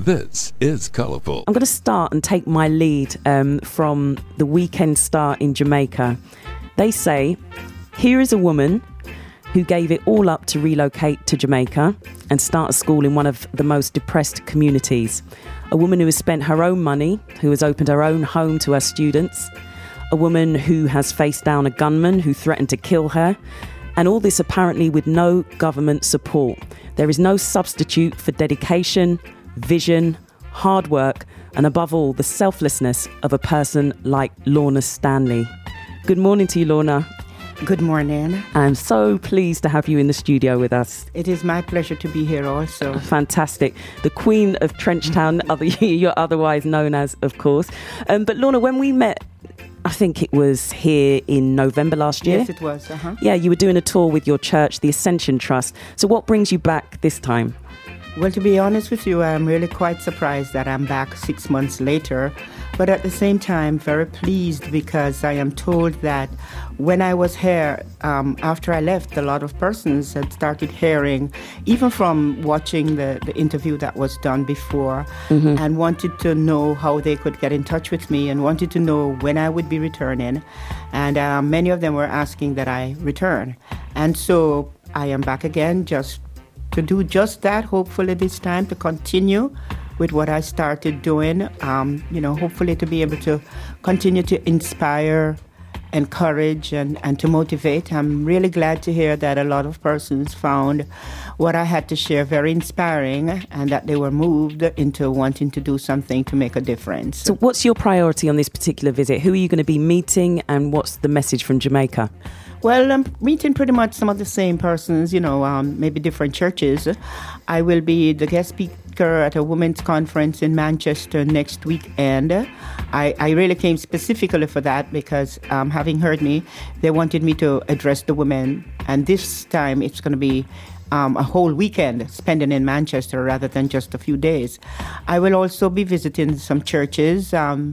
This is Colourful. I'm going to start and take my lead from the Weekend Star in Jamaica. They say, here is a woman who gave it all up to relocate to Jamaica and start a school in one of the most depressed communities. A woman who has spent her own money, who has opened her own home to her students. A woman who has faced down a gunman who threatened to kill her. And all this apparently with no government support. There is no substitute for dedication, vision, hard work, and above all, the selflessness of a person like Lorna Stanley. Good morning to you, Lorna. Good morning. I'm so pleased to have you in the studio with us. It is my pleasure to be here also. Fantastic. The Queen of Trenchtown, you're otherwise known as, of course. But Lorna, when we met, I think it was here in November last year. Yes, it was. Yeah, you were doing a tour with your church, the Ascension Trust. So what brings you back this time? Well, to be honest with you, I'm really quite surprised that I'm back 6 months later. But at the same time, very pleased because I am told that when I was here, after I left, a lot of persons had started hearing, even from watching the interview that was done before, and wanted to know how they could get in touch with me and wanted to know when I would be returning. And many of them were asking that I return. And so I am back again just to do just that, hopefully this time to continue with what I started doing, hopefully to be able to continue to inspire, encourage, and to motivate. I'm really glad to hear that a lot of persons found what I had to share very inspiring and that they were moved into wanting to do something to make a difference. So what's your priority on this particular visit? Who are you going to be meeting and what's the message from Jamaica? Well, I'm meeting pretty much some of the same persons, maybe different churches. I will be the guest speaker at a women's conference in Manchester next weekend. I really came specifically for that because having heard me, they wanted me to address the women. And this time it's going to be a whole weekend spending in Manchester rather than just a few days. I will also be visiting some churches.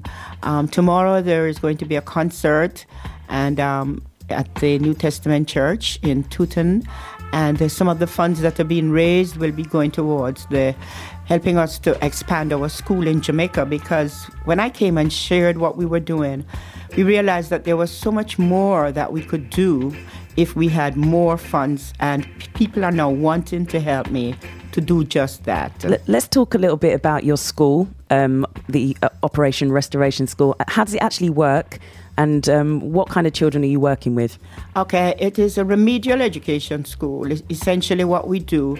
Tomorrow there is going to be a concert and at the New Testament Church in Tooten, and some of the funds that are being raised will be going towards helping us to expand our school in Jamaica, because when I came and shared what we were doing, we realized that there was so much more that we could do if we had more funds, and people are now wanting to help me to do just that. Let's talk a little bit about your school, the Operation Restoration School. How does it actually work? And what kind of children are you working with? Okay, it is a remedial education school. Essentially what we do,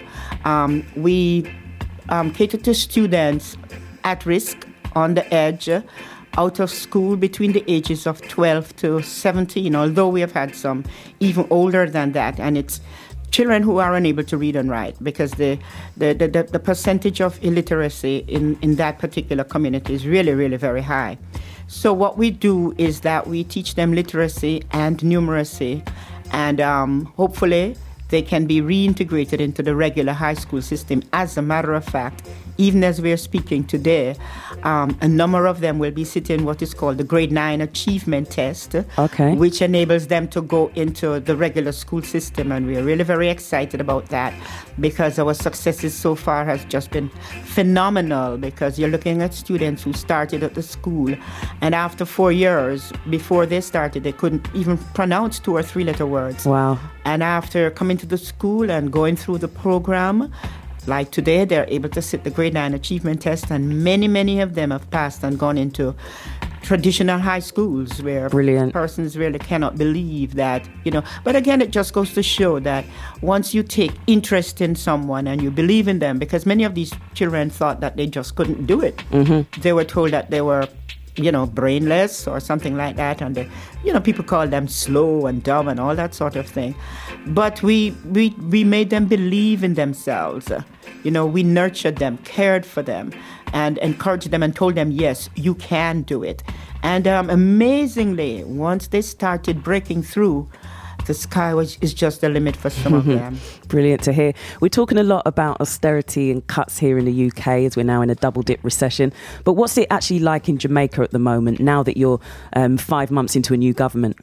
we cater to students at risk, on the edge, out of school between the ages of 12 to 17, although we have had some even older than that. And it's children who are unable to read and write, because the percentage of illiteracy in that particular community is really, really very high. So what we do is that we teach them literacy and numeracy, and hopefully they can be reintegrated into the regular high school system. As a matter of fact, even as we are speaking today, a number of them will be sitting what is called the Grade 9 Achievement Test, which enables them to go into the regular school system. And we are really very excited about that because our successes so far has just been phenomenal, because you're looking at students who started at the school and after 4 years, before they started, they couldn't even pronounce 2 or 3 letter words. Wow. And after coming to the school and going through the program, like today, they're able to sit the Grade 9 Achievement Test, and many, many of them have passed and gone into traditional high schools where persons really cannot believe that, But again, it just goes to show that once you take interest in someone and you believe in them, because many of these children thought that they just couldn't do it. They were told that they were brainless or something like that. And, people call them slow and dumb and all that sort of thing. But we made them believe in themselves. We nurtured them, cared for them, and encouraged them and told them, yes, you can do it. And amazingly, once they started breaking through, the sky is just the limit for some of them. Brilliant to hear. We're talking a lot about austerity and cuts here in the UK as we're now in a double-dip recession. But what's it actually like in Jamaica at the moment, now that you're 5 months into a new government?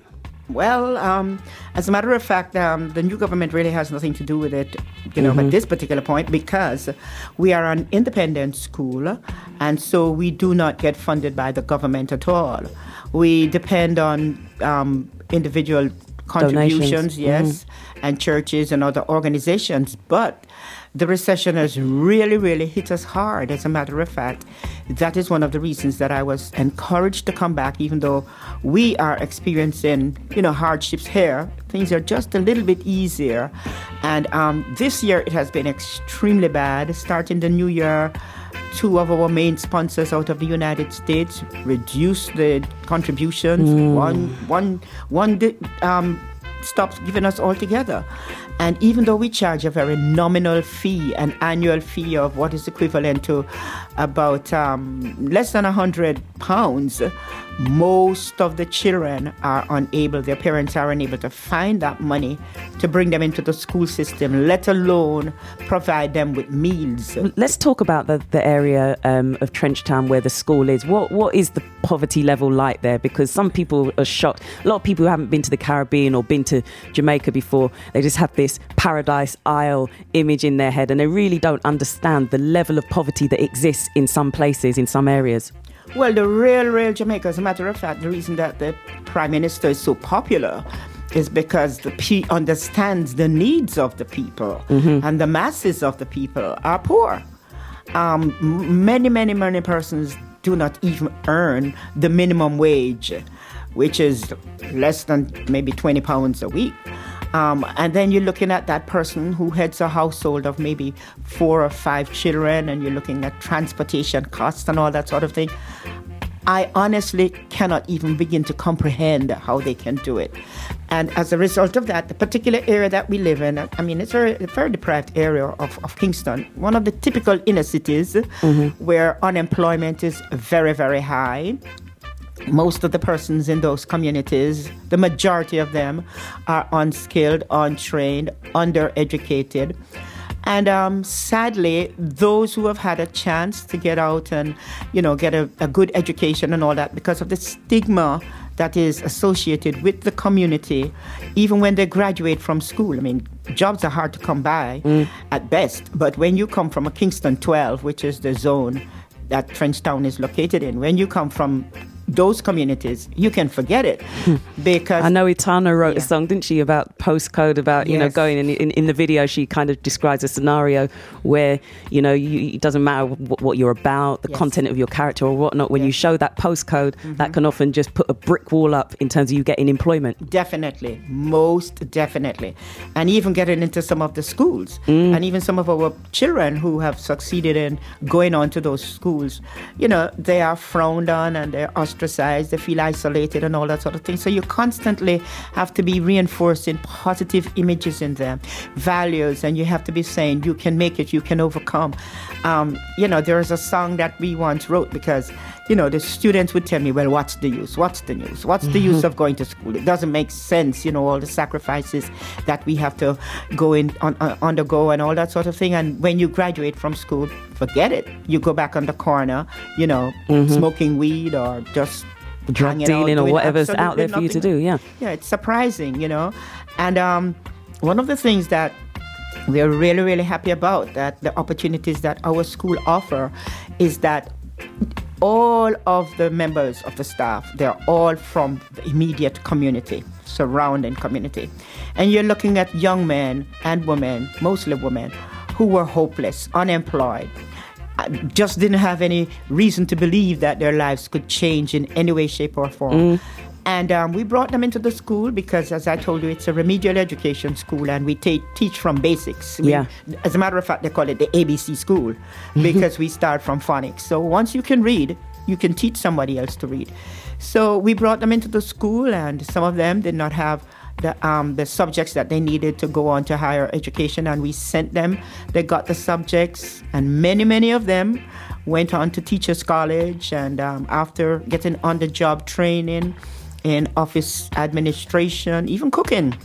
Well, as a matter of fact, the new government really has nothing to do with it, at this particular point, because we are an independent school, and so we do not get funded by the government at all. We depend on individual contributions, yes, and churches and other organizations, but the recession has really, really hit us hard. As a matter of fact, that is one of the reasons that I was encouraged to come back, even though we are experiencing, hardships here. Things are just a little bit easier. And this year it has been extremely bad. Starting the new year, 2 of our main sponsors out of the United States reduced the contributions. One stopped giving us altogether. And even though we charge a very nominal fee, an annual fee of what is equivalent to about less than £100, most of the children their parents are unable to find that money to bring them into the school system, let alone provide them with meals. Let's talk about the area of Trenchtown where the school is. What is the poverty level like there? Because some people are shocked. A lot of people who haven't been to the Caribbean or been to Jamaica before, they just have this Paradise Isle image in their head, and they really don't understand the level of poverty that exists in some places, in some areas. Well, the real Jamaica, as a matter of fact, the reason that the Prime Minister is so popular is because understands the needs of the people, and the masses of the people are poor. Many persons do not even earn the minimum wage, which is less than maybe £20 a week. And then you're looking at that person who heads a household of maybe 4 or 5 children, and you're looking at transportation costs and all that sort of thing. I honestly cannot even begin to comprehend how they can do it. And as a result of that, the particular area that we live in, it's a very deprived area of Kingston, one of the typical inner cities where unemployment is very, very high. Most of the persons in those communities, the majority of them, are unskilled, untrained, undereducated. And sadly, those who have had a chance to get out and, get a good education and all that, because of the stigma that is associated with the community, even when they graduate from school. Jobs are hard to come by at best. But when you come from a Kingston 12, which is the zone that Trenchtown is located in, when you come from those communities, you can forget it. Because I know Itana wrote a song, didn't she, about postcode, about, going in the video, she kind of describes a scenario where, it doesn't matter what you're about, the content of your character or whatnot. When you show that postcode, that can often just put a brick wall up in terms of you getting employment. Definitely, most definitely. And even getting into some of the schools. And even some of our children who have succeeded in going on to those schools, they are frowned on and they're ostracized, they feel isolated and all that sort of thing. So you constantly have to be reinforcing positive images in them, values, and you have to be saying, you can make it, you can overcome. There is a song that we once wrote because, the students would tell me, well, what's the use? What's the news? What's the use of going to school? It doesn't make sense, all the sacrifices that we have to undergo and all that sort of thing. And when you graduate from school, forget it. You go back on the corner, smoking weed or just drug dealing or whatever's out there for you to do. Yeah, it's surprising, And one of the things that we are really, really happy about, that the opportunities that our school offer, is that all of the members of the staff, they're all from the immediate community, surrounding community. And you're looking at young men and women, mostly women, who were hopeless, unemployed, just didn't have any reason to believe that their lives could change in any way, shape, or form. And we brought them into the school because, as I told you, it's a remedial education school, and we teach from basics. As a matter of fact, they call it the ABC school because we start from phonics. So once you can read, you can teach somebody else to read. So we brought them into the school, and some of them did not have the subjects that they needed to go on to higher education, and we sent them. They got the subjects, and many of them went on to Teachers College, and after getting on-the-job training in office administration, even cooking,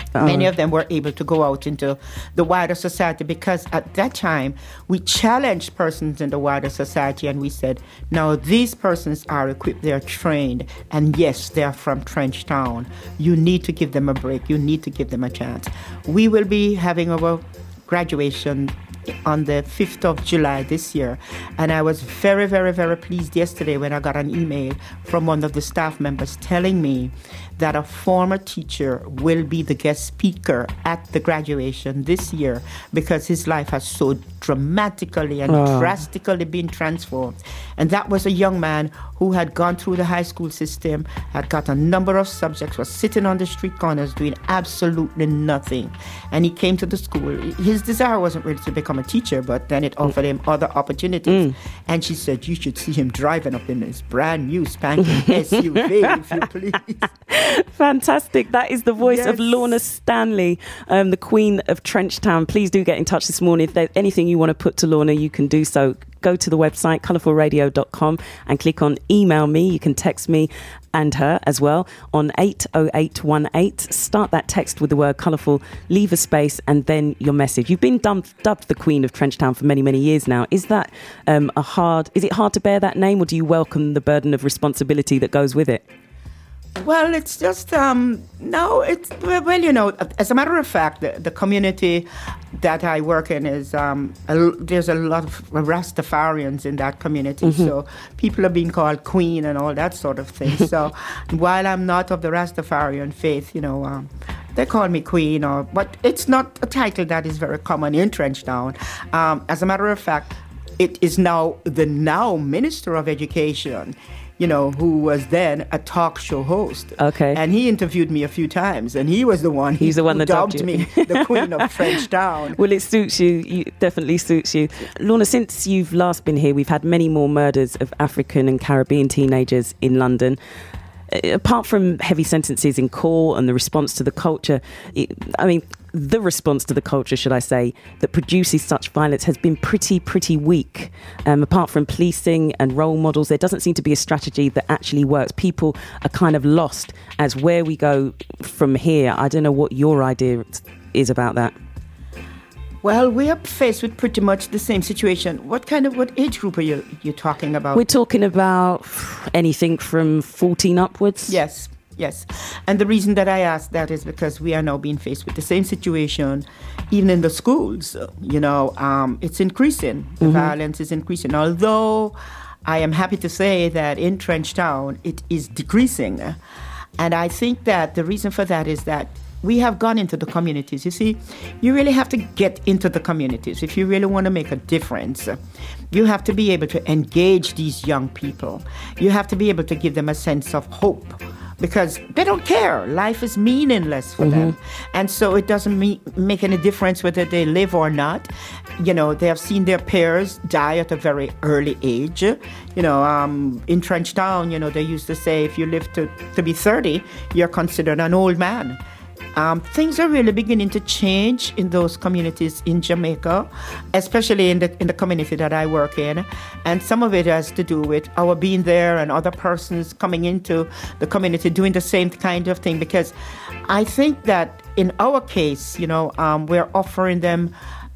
Many of them were able to go out into the wider society because at that time we challenged persons in the wider society and we said, now these persons are equipped, they're trained, and yes, they're from Trenchtown. You need to give them a break. You need to give them a chance. We will be having our graduation on the 5th of July this year. And I was very, very, very pleased yesterday when I got an email from one of the staff members telling me that a former teacher will be the guest speaker at the graduation this year because his life has so dramatically and drastically been transformed. And that was a young man who had gone through the high school system, had got a number of subjects, was sitting on the street corners doing absolutely nothing. And he came to the school. His desire wasn't really to become a teacher, but then it offered him other opportunities. And she said, you should see him driving up in his brand new spanking SUV, if you please. Fantastic. That is the voice of Lorna Stanley, the Queen of Trenchtown. Please do get in touch this morning. If there's anything you want to put to Lorna, you can do so. Go to the website, colourfulradio.com, and click on email me. You can text me and her as well on 80818. Start that text with the word colourful, leave a space, and then your message. You've been dubbed the Queen of Trenchtown for many, many years now. Is that is it hard to bear that name, or do you welcome the burden of responsibility that goes with it? Well, it's just, no, it's, well, you know, as a matter of fact, the community that I work in is, there's a lot of Rastafarians in that community. So people are being called queen and all that sort of thing. So while I'm not of the Rastafarian faith, you know, they call me queen, but it's not a title that is very common in Trenchtown. As a matter of fact, it is now the Minister of Education, you know, who was then a talk show host. Okay. And he interviewed me a few times, and he was the one who dubbed me the Queen of Trenchtown. Well, it suits you. It definitely suits you. Lorna, since you've last been here, we've had many more murders of African and Caribbean teenagers in London. Apart from heavy sentences in court and the response to the culture, the response to the culture, should I say, that produces such violence has been pretty weak. Apart from policing and role models, there doesn't seem to be a strategy that actually works. People are kind of lost as where we go from here. I don't know what your idea is about that. Well, we are faced with pretty much the same situation. What age group are you talking about? We're talking about anything from 14 upwards. Yes. And the reason that I ask that is because we are now being faced with the same situation, even in the schools. You know, it's increasing. The violence is increasing. Although I am happy to say that in Trenchtown, it is decreasing. And I think that the reason for that is that we have gone into the communities. You see, you really have to get into the communities. If you really want to make a difference, you have to be able to engage these young people. You have to be able to give them a sense of hope because they don't care. Life is meaningless for them. And so it doesn't make any difference whether they live or not. You know, they have seen their peers die at a very early age. You know, in Trenchtown, you know, they used to say if you live to be 30, you're considered an old man. Things are really beginning to change in those communities in Jamaica, especially in the community that I work in. And some of it has to do with our being there and other persons coming into the community doing the same kind of thing. Because I think that in our case, you know, we're offering them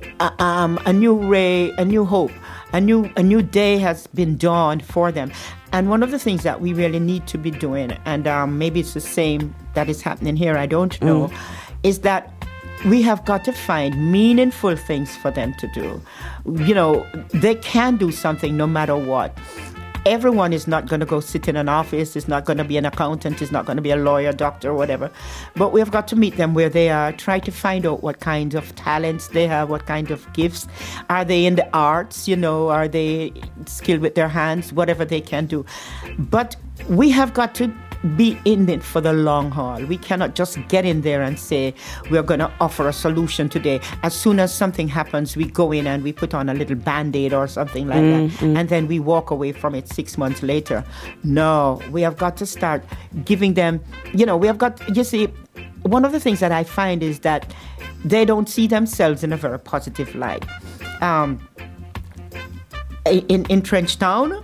a new ray, a new hope. A new day has been dawned for them. And one of the things that we really need to be doing, and maybe it's the same that is happening here, I don't know, is that we have got to find meaningful things for them to do. You know, they can do something no matter what. Everyone is not going to go sit in an office, is not going to be an accountant, is not going to be a lawyer, doctor, whatever. But we've got to meet them where they are, try to find out what kind of talents they have, what kind of gifts. Are they in the arts, you know, are they skilled with their hands, whatever they can do. But we have got to be in it for the long haul. We cannot just get in there and say, we're going to offer a solution today. As soon as something happens, we go in and we put on a little Band-Aid or something like that, and then we walk away from it 6 months later. No, we have got to start giving them, you know, you see, one of the things that I find is that they don't see themselves in a very positive light. In Trenchtown,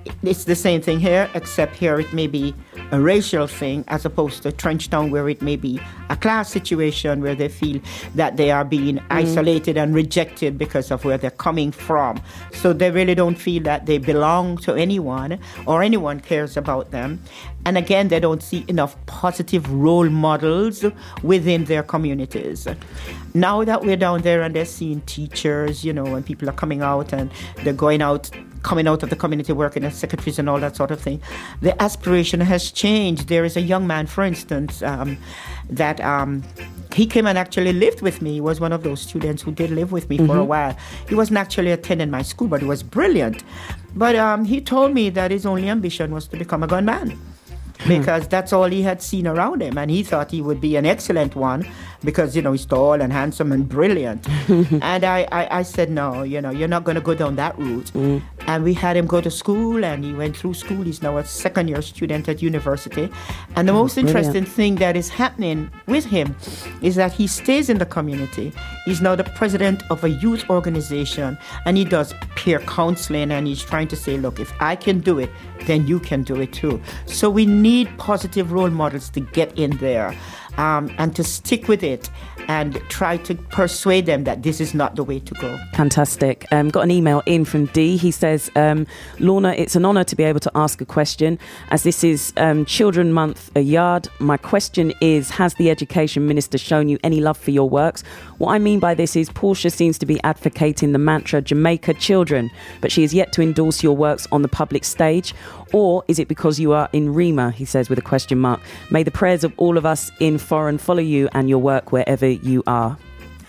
it's the same thing here, except here it may be a racial thing as opposed to Trenchtown, where it may be a class situation where they feel that they are being isolated and rejected because of where they're coming from. So they really don't feel that they belong to anyone or anyone cares about them. And again, they don't see enough positive role models within their communities. Now that we're down there and they're seeing teachers, and people are coming out and they're coming out of the community, working as secretaries and all that sort of thing, the aspiration has changed. There is a young man, for instance, that he came and actually lived with me. He was one of those students who did live with me for a while. He wasn't actually attending my school, but he was brilliant. But he told me that his only ambition was to become a gunman, because that's all he had seen around him, and he thought he would be an excellent one because he's tall and handsome and brilliant. And I said, no, you're not going to go down that route. And we had him go to school, and he went through school. He's now a second-year student at university. And the most interesting thing that is happening with him is that he stays in the community. He's now the president of a youth organization, and he does peer counseling, and he's trying to say, look, if I can do it, then you can do it too. So we need positive role models to get in there and to stick with it and try to persuade them that this is not the way to go. Fantastic. Got an email in from D. He says, Lorna, it's an honour to be able to ask a question. As this is Children Month a Yard, my question is, has the Education Minister shown you any love for your works? What I mean by this is Portia seems to be advocating the mantra Jamaica Children, but she is yet to endorse your works on the public stage. Or is it because you are in REMA, he says with a question mark. May the prayers of all of us in foreign follow you and your work wherever you are.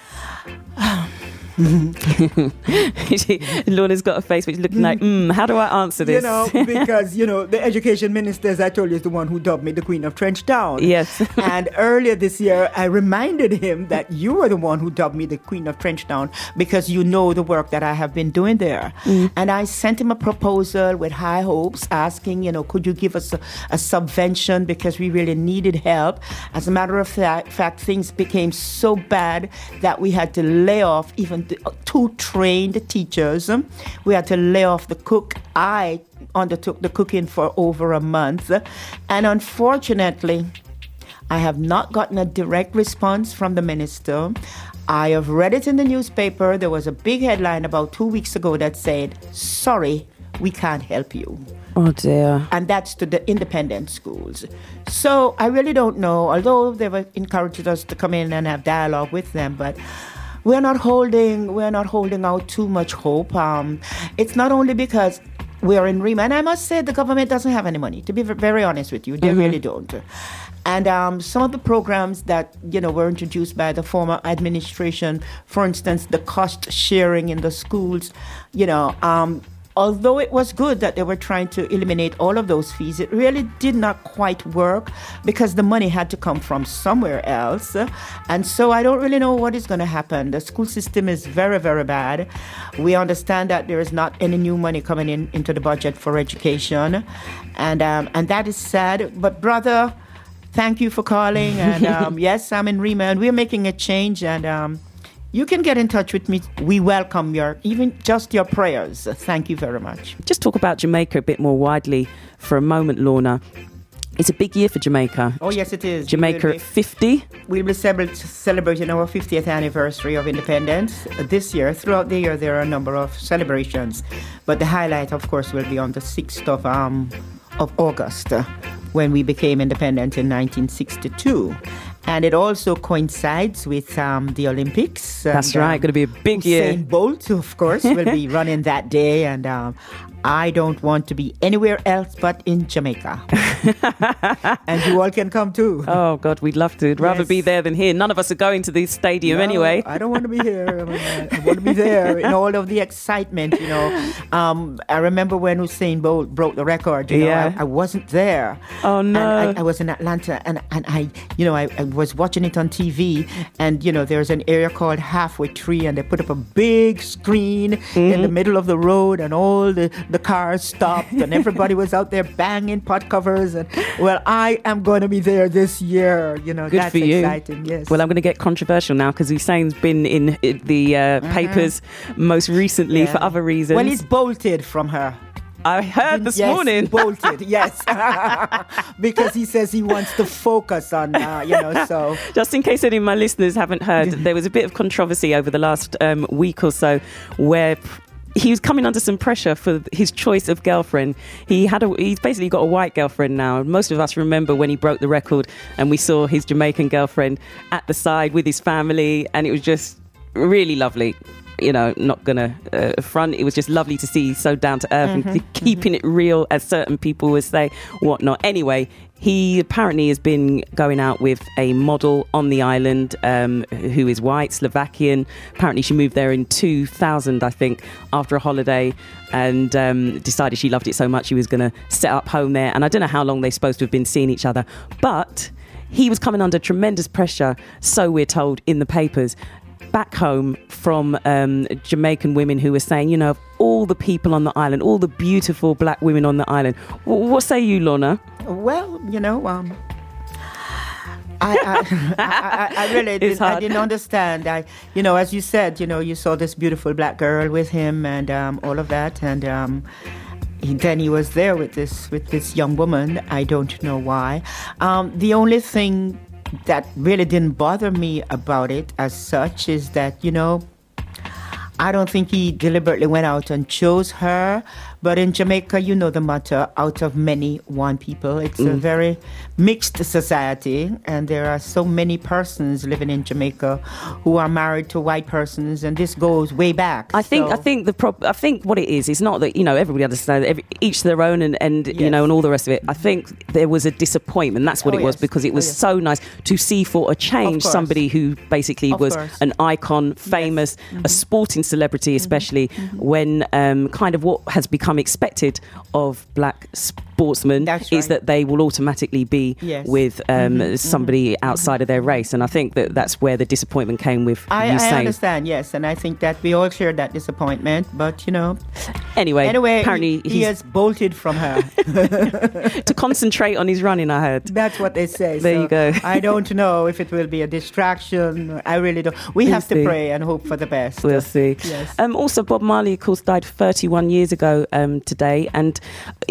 Lorna's got a face which is looking like, how do I answer this? Because, the education minister, as I told you, is the one who dubbed me the Queen of Trenchtown. Yes. And earlier this year, I reminded him that you were the one who dubbed me the Queen of Trenchtown because you know the work that I have been doing there. And I sent him a proposal with high hopes asking, could you give us a subvention because we really needed help. As a matter of fact, things became so bad that we had to lay off even 2 trained teachers. We had to lay off the cook. I undertook the cooking for over a month. And unfortunately, I have not gotten a direct response from the minister. I have read it in the newspaper. There was a big headline about 2 weeks ago that said, sorry, we can't help you. Oh dear. And that's to the independent schools. So I really don't know, although they were encouraged us to come in and have dialogue with them, but we're not holding out too much hope. It's not only because we are in REMA, and I must say the government doesn't have any money, to be very honest with you. They really don't. And some of the programs that, were introduced by the former administration, for instance, the cost sharing in the schools, although it was good that they were trying to eliminate all of those fees, it really did not quite work because the money had to come from somewhere else. And so I don't really know what is going to happen. The school system is very, very bad. We understand that there is not any new money coming into the budget for education. And that is sad. But brother, thank you for calling. And yes, I'm in REMA and we're making a change. And you can get in touch with me. We welcome even just your prayers. Thank you very much. Just talk about Jamaica a bit more widely for a moment, Lorna. It's a big year for Jamaica. Oh, yes, it is. Jamaica at 50. We'll be celebrating our 50th anniversary of independence this year. Throughout the year, there are a number of celebrations. But the highlight, of course, will be on the 6th of August, when we became independent in 1962. And it also coincides with the Olympics. That's right, going to be a big year. Usain Bolt, of course, will be running that day. And I don't want to be anywhere else but in Jamaica. And you all can come too. Oh, God, we'd love to. We'd rather be there than here. None of us are going to the stadium anyway. I don't want to be here. I want to be there in all of the excitement, I remember when Usain Bolt broke the record. I wasn't there. Oh, no. And I was in Atlanta and I was watching it on TV, and there's an area called Halfway Tree, and they put up a big screen in the middle of the road, and all the cars stopped, and everybody was out there banging pot covers. And well, I am going to be there this year. Good that's for you. Exciting. Yes. Well, I'm going to get controversial now because Usain's been in the papers most recently for other reasons. Well, he's bolted from her. I heard this yes, morning. Bolted, yes. Because he says he wants to focus on, so. Just in case any of my listeners haven't heard, there was a bit of controversy over the last week or so where he was coming under some pressure for his choice of girlfriend. He's basically got a white girlfriend now. Most of us remember when he broke the record and we saw his Jamaican girlfriend at the side with his family, and it was just really lovely. Not gonna front. It was just lovely to see so down to earth and keeping it real, as certain people would say, whatnot. Anyway, he apparently has been going out with a model on the island who is white, Slovakian. Apparently she moved there in 2000, I think, after a holiday, and decided she loved it so much she was going to set up home there. And I don't know how long they're supposed to have been seeing each other, but he was coming under tremendous pressure, so we're told in the papers, back home from Jamaican women who were saying, of all the people on the island, all the beautiful black women on the island. What say you, Lorna? Well, I really didn't understand. As you said, you saw this beautiful black girl with him and all of that, and then he was there with this young woman. I don't know why. The only thing that really didn't bother me about it as such is that, I don't think he deliberately went out and chose her. But in Jamaica, the motto, out of many, one people. It's a very mixed society, and there are so many persons living in Jamaica who are married to white persons, and this goes way back. I think what it is not that everybody understands, each their own, and yes, and all the rest of it. I think there was a disappointment. That's what it was, because it was so nice to see, for a change, somebody who basically was an icon, famous, a sporting celebrity, especially when kind of what has become expected of black sportsmen is that they will automatically be with somebody outside of their race. And I think that's where the disappointment came with I understand, yes, and I think that we all share that disappointment, but Anyway, apparently he has bolted from her to concentrate on his running, I heard. That's what they say. There you go. I don't know if it will be a distraction. I really don't. We'll have to pray and hope for the best. We'll see. Yes. Also, Bob Marley, of course, died 31 years ago today, and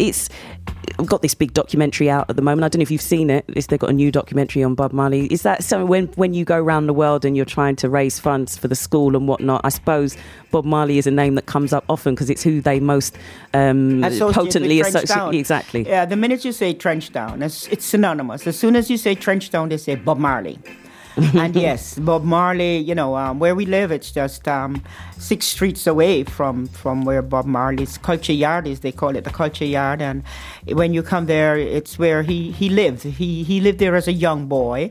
I've got this big documentary out at the moment. I don't know if you've seen it. They've got a new documentary on Bob Marley. Is that something when you go around the world and you're trying to raise funds for the school and whatnot? I suppose Bob Marley is a name that comes up often because it's who they most potently associate. Exactly. Yeah, the minute you say Trenchtown, it's synonymous. As soon as you say Trenchtown, they say Bob Marley. And yes, Bob Marley, where we live, it's just 6 streets away from where Bob Marley's culture yard is. They call it the culture yard. And when you come there, it's where he lived. He lived there as a young boy.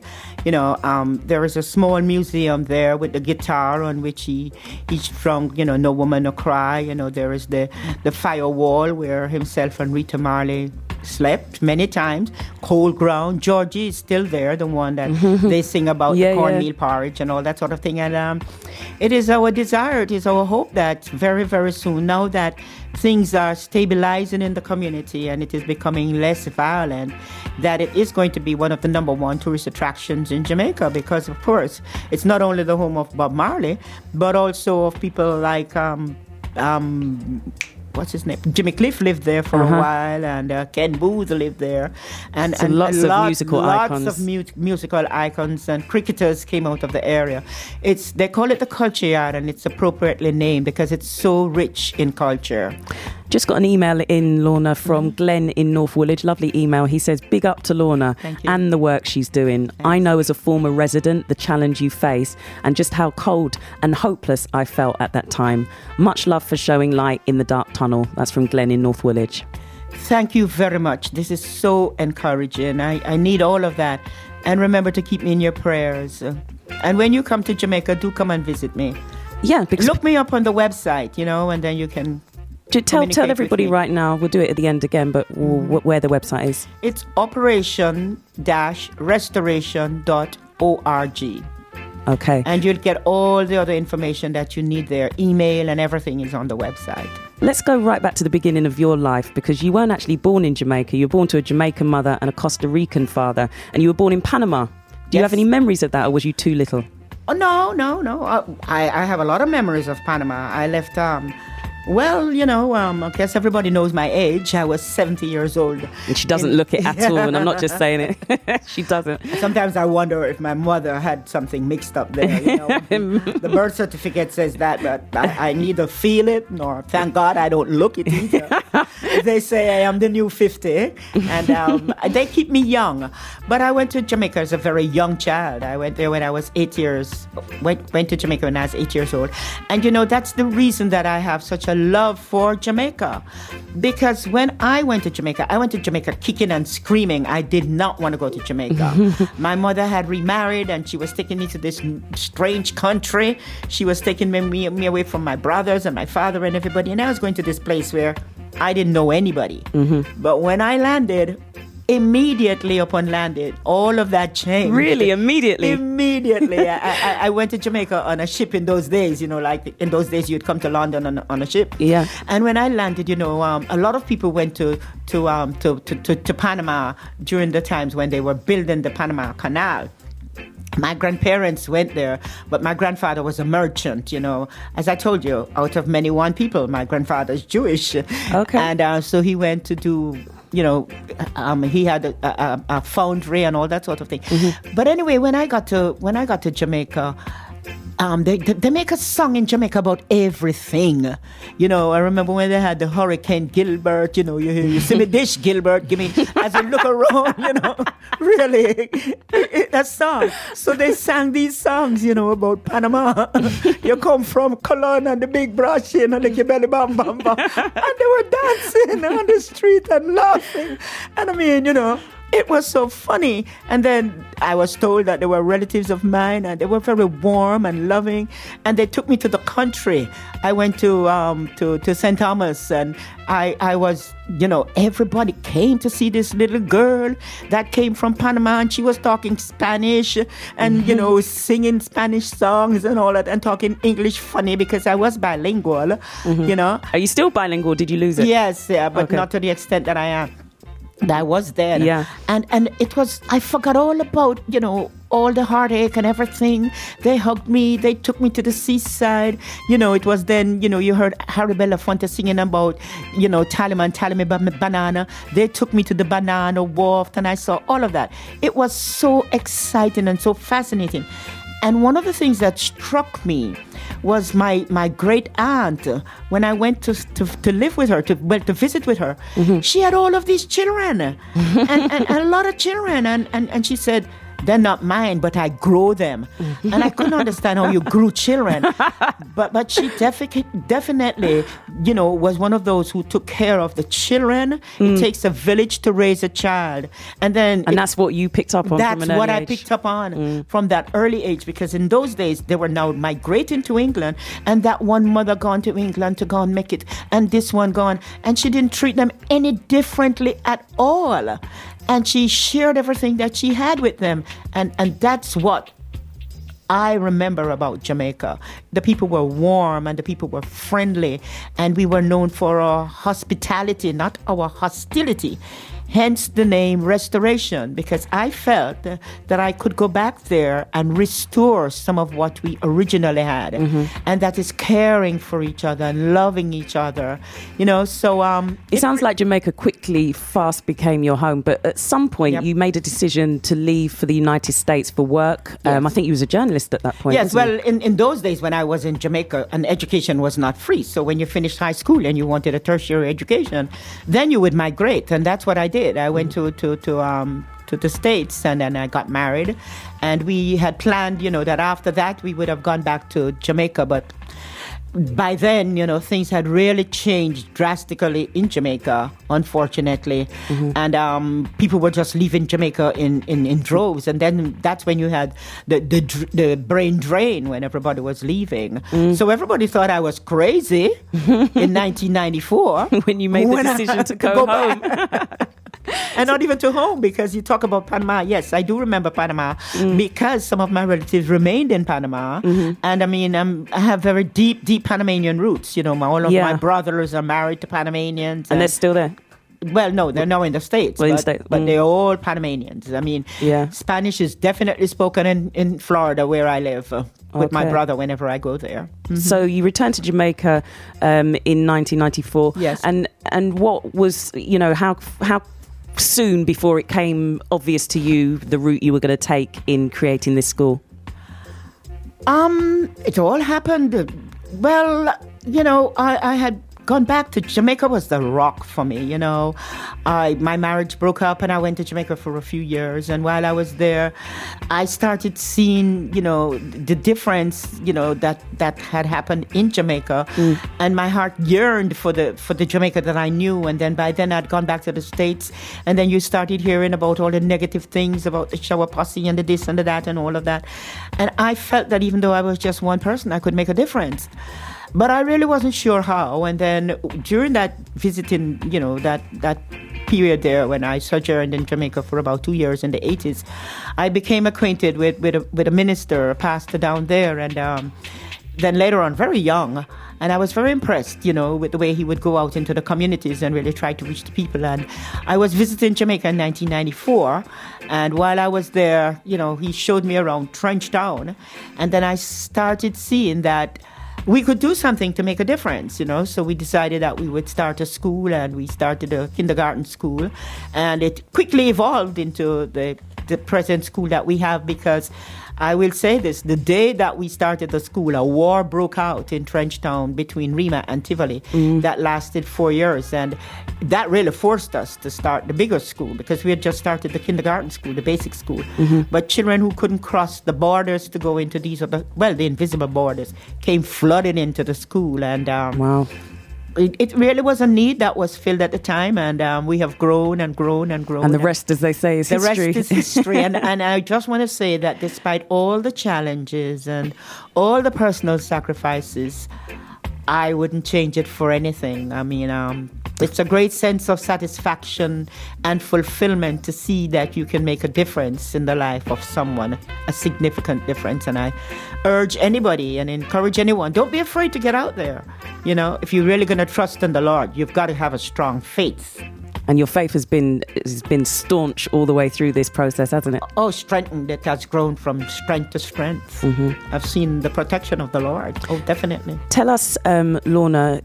There is a small museum there with the guitar on which he strung, No Woman No Cry. There is the firewall where himself and Rita Marley slept many times. Cold Ground, Georgie is still there, the one that they sing about, the cornmeal porridge and all that sort of thing. And it is our desire, it is our hope that very, very soon, now that things are stabilizing in the community and it is becoming less violent, that it is going to be one of the number one tourist attractions in Jamaica, because of course it's not only the home of Bob Marley, but also of people like what's his name? Jimmy Cliff lived there for a while, and Ken Booth lived there, and lots of musical icons. Lots of musical icons and cricketers came out of the area. They call it the culture yard, and it's appropriately named because it's so rich in culture. Just got an email in, Lorna, from Glenn in North Woolwich. Lovely email. He says, big up to Lorna and the work she's doing. Thanks. I know as a former resident the challenge you face and just how cold and hopeless I felt at that time. Much love for showing light in the dark tunnel. That's from Glenn in North Woolwich. Thank you very much. This is so encouraging. I need all of that. And remember to keep me in your prayers. And when you come to Jamaica, do come and visit me. Yeah. Because look me up on the website, and then you can... Tell everybody right now. We'll do it at the end again, but where the website is. It's operation-restoration.org. Okay. And you'll get all the other information that you need there. Email and everything is on the website. Let's go right back to the beginning of your life, because you weren't actually born in Jamaica. You were born to a Jamaican mother and a Costa Rican father, and you were born in Panama. Do you have any memories of that, or was you too little? Oh, no. I have a lot of memories of Panama. I left Well, I guess everybody knows my age. I was 70 years old. And she doesn't look it at all, and I'm not just saying it. She doesn't. Sometimes I wonder if my mother had something mixed up there. The birth certificate says that, but I neither feel it nor, thank God, I don't look it either. They say I am the new 50, and they keep me young. But I went to Jamaica as a very young child. I went there when I was 8 years. Went to Jamaica when I was 8 years old. And that's the reason that I have such a love for Jamaica, because when I went to Jamaica kicking and screaming. I did not want to go to Jamaica. My mother had remarried and she was taking me to this strange country. She was taking me away from my brothers and my father and everybody, and I was going to this place where I didn't know anybody. But when I landed, immediately upon landing, all of that changed. Really? Immediately? Immediately. I went to Jamaica on a ship in those days. Like in those days, you'd come to London on a ship. Yeah. And when I landed, a lot of people went to Panama during the times when they were building the Panama Canal. My grandparents went there, but my grandfather was a merchant, As I told you, out of many one people, my grandfather's Jewish. Okay. And so he went to do, he had a foundry and all that sort of thing. But anyway, when I got to Jamaica, they make a song in Jamaica about everything. I remember when they had the Hurricane Gilbert, you see me dish Gilbert, give me, as you look around, really, a song. So they sang these songs, about Panama. You come from Cologne and the big brush, and the belly bam bam bam. And they were dancing on the street and laughing. And I mean, it was so funny. And then I was told that they were relatives of mine and they were very warm and loving. And they took me to the country. I went to St. Thomas, and I was, everybody came to see this little girl that came from Panama, and she was talking Spanish and, singing Spanish songs and all that, and talking English funny because I was bilingual, Are you still bilingual? Did you lose it? Yes, yeah, but not to the extent that I am. That was there. Yeah. And it was, I forgot all about, all the heartache and everything. They hugged me. They took me to the seaside. It was then, you heard Harry Belafonte singing about, Taliman, Talime Banana. They took me to the banana wharf, and I saw all of that. It was so exciting and so fascinating. And one of the things that struck me was my great aunt. When I went to live with her, to visit with her, she had all of these children and a lot of children. And she said, they're not mine, but I grow them. And I couldn't understand how you grew children. But she definitely, was one of those who took care of the children. It takes a village to raise a child. And that's what you picked up on from an early age. That's what I picked up on from that early age, because in those days, they were now migrating to England, and that one mother gone to England to go and make it, and this one gone, and she didn't treat them any differently at all. And she shared everything that she had with them. And that's what I remember about Jamaica. The people were warm and the people were friendly. And we were known for our hospitality, not our hostility. Hence the name Restoration, because I felt that I could go back there and restore some of what we originally had. And that is caring for each other and loving each other. So it sounds like Jamaica fast became your home, but at some point you made a decision to leave for the United States for work. Yes. I think you was a journalist at that point. Yes, well, in those days when I was in Jamaica, an education was not free. So when you finished high school and you wanted a tertiary education, then you would migrate, and that's what I did. I went to the States, and then I got married, and we had planned, that after that we would have gone back to Jamaica, but by then, things had really changed drastically in Jamaica, unfortunately, and people were just leaving Jamaica in droves, and then that's when you had the brain drain when everybody was leaving. So everybody thought I was crazy in 1994 when you made the decision to go home. And not even to home, because you talk about Panama. Yes, I do remember Panama because some of my relatives remained in Panama. And I mean, I have very deep Panamanian roots. All of my brothers are married to Panamanians. And they're still there? Well, no, they're now in the States. But they're all Panamanians. I mean, Spanish is definitely spoken in Florida, where I live. with my Okay. brother whenever I go there. So you returned to Jamaica in 1994. Yes. And what was, how soon before it came obvious to you the route you were going to take in creating this school? It all happened. Well, I had gone back to Jamaica was the rock for me. My marriage broke up and I went to Jamaica for a few years. And while I was there, I started seeing, the difference, that had happened in Jamaica. And my heart yearned for the Jamaica that I knew. And then by then I'd gone back to the States. And then you started hearing about all the negative things about the shower posse and the this and the that and all of that. And I felt that even though I was just one person, I could make a difference. But I really wasn't sure how. And then during that visiting, that period there when I sojourned in Jamaica for about 2 years in the 80s, I became acquainted with a minister, a pastor down there. And then later on, very young. And I was very impressed, with the way he would go out into the communities and really try to reach the people. And I was visiting Jamaica in 1994. And while I was there, he showed me around Trenchtown. And then I started seeing that we could do something to make a difference, So we decided that we would start a school, and we started a kindergarten school. And it quickly evolved into the present school that we have, because I will say this, the day that we started the school, a war broke out in Trenchtown between Rima and Tivoli that lasted 4 years. And that really forced us to start the bigger school, because we had just started the kindergarten school, the basic school. But children who couldn't cross the borders to go into these other, the invisible borders, came flooding into the school. And Wow. It really was a need that was filled at the time, and we have grown and grown and grown. And the rest, as they say, is history. The rest is history. and I just want to say that despite all the challenges and all the personal sacrifices, I wouldn't change it for anything. I mean, it's a great sense of satisfaction and fulfillment to see that you can make a difference in the life of someone, a significant difference. And I urge anybody and encourage anyone, don't be afraid to get out there. If you're really going to trust in the Lord, you've got to have a strong faith. And your faith has been staunch all the way through this process, hasn't it? Oh, strengthened. It has grown from strength to strength. I've seen the protection of the Lord. Oh, definitely. Tell us, Lorna,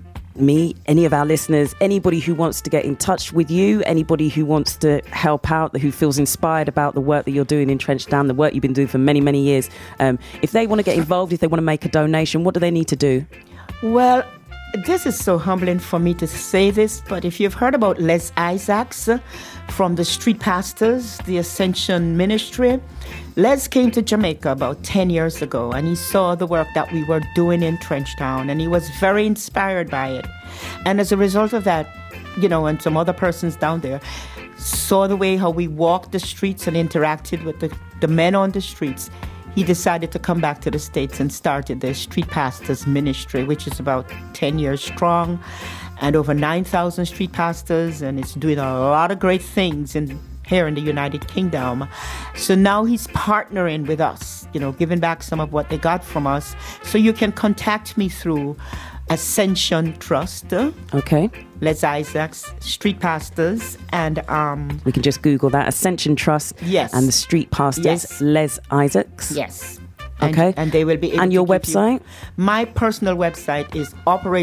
me, any of our listeners, anybody who wants to get in touch with you, anybody who wants to help out, who feels inspired about the work that you're doing in Trenchtown, the work you've been doing for many, many years, if they want to get involved, if they want to make a donation, what do they need to do? Well, this is so humbling for me to say this, but if you've heard about Les Isaacs from the Street Pastors, the Ascension Ministry, Les came to Jamaica about 10 years ago, and he saw the work that we were doing in Trenchtown, and he was very inspired by it. And as a result of that, and some other persons down there saw the way how we walked the streets and interacted with the men on the streets, he decided to come back to the States and started the Street Pastors Ministry, which is about 10 years strong and over 9,000 street pastors, and it's doing a lot of great things here in the United Kingdom. So now he's partnering with us, giving back some of what they got from us. So you can contact me through Ascension Trust. Okay. Les Isaacs, Street Pastors, and we can just Google that, Ascension Trust. Yes. And the Street Pastors, yes. Les Isaacs. Yes. Okay. And they will be able and to your give website? My personal website is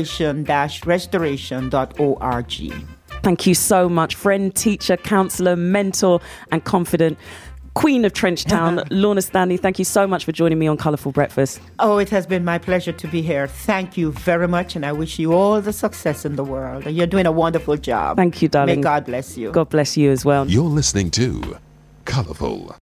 operation-restoration.org. Thank you so much, friend, teacher, counsellor, mentor, and confident Queen of Trenchtown, Lorna Stanley. Thank you so much for joining me on Colourful Breakfast. Oh, it has been my pleasure to be here. Thank you very much, and I wish you all the success in the world. You're doing a wonderful job. Thank you, darling. May God bless you. God bless you as well. You're listening to Colourful.